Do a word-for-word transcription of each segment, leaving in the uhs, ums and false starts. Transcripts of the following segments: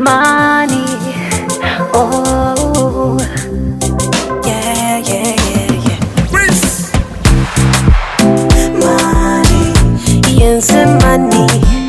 money. Oh, yeah, yeah, yeah, yeah. Money, yes, money.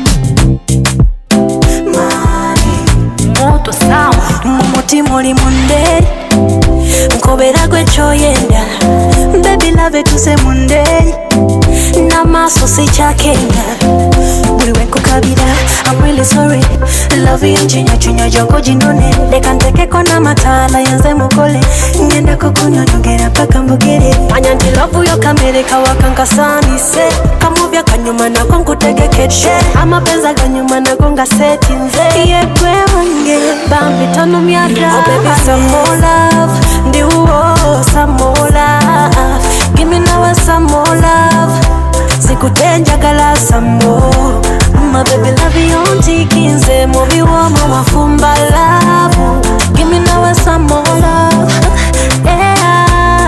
Money, moto sound. Mumuti muli munde, nkobera gwe choyenda. Baby love it tuse munde, namaso si chakenda. Buli wenkukabira, I'm really sorry. Love you nchinya chunya joko jinone. Leka ntekeko na matala yanze mukole. Ngenda kukunywa nyongera paka mbugere. Manya nti love yo kamere kawakanga sani se. Kamubya kanyuma nako nkutegekeshe. Amapenza kanyuma nako nga seti nze. Yekwe wange bambi tono myada. Oh baby some more love. Ndi uo some more love. Give me now some more love. Sikutenjagala some more. My baby love you on tikinze. Mobi wama wafumba love. Give me now some more love. Yeah.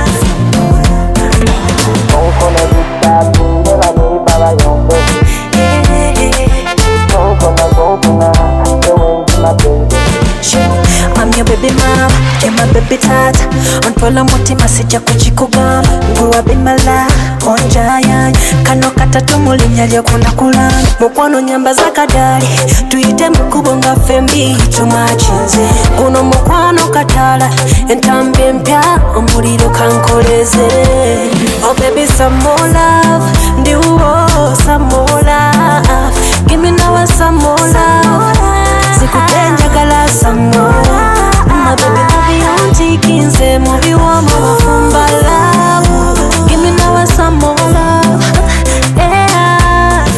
I'm your baby mom, you're my baby tata. Onpola mutima sija kuchikugamba. Nguwa bimala, onjaya. Kano katatu mulinya lya kuna kulanga. Mukwano nyamba za kadali. Tuite mkubonga fembi tumachinze. Kuno mukwano katala. Entambi mpya, omuliro kankoleze. Oh baby some more love. Ndi uo some more love. Give me now some more love. Sikutenjagala some more. My baby love you on tikinze. Mobi wama wafumba love. Give me now some more love. Yeah.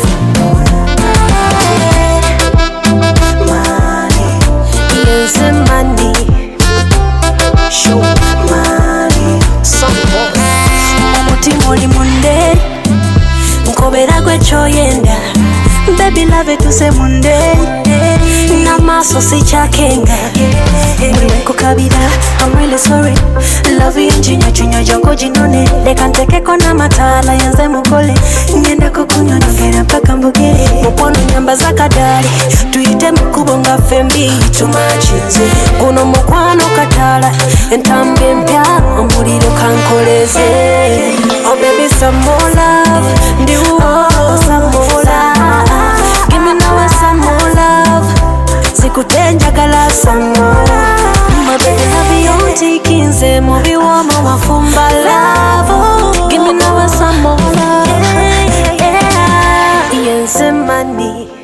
Money, yes money. Show money. Some boss. Mumuti muli munde, nkobera gwe choyenda. Baby love it tuse munde, namaso si chakenga. Buli wenkukabira, I'm really sorry. Love you nchinya chunya joko jinone. Leka ntekeko na matala yanze mukole. Ngenda kukunywa nyongera paka mbugere. Mukwano nyamba za kadali. Tuite mkubonga fembi tumachinze. Kuno mukwano katala. Entambi mpya, omuliro kankoleze. Oh baby some more love. Ndi uo some more love. Give me now some more love. Sikutenjagala some more. My baby love you on tikinze. Mobi wama wafumba love. Give me now some more love. Yeah, yes money.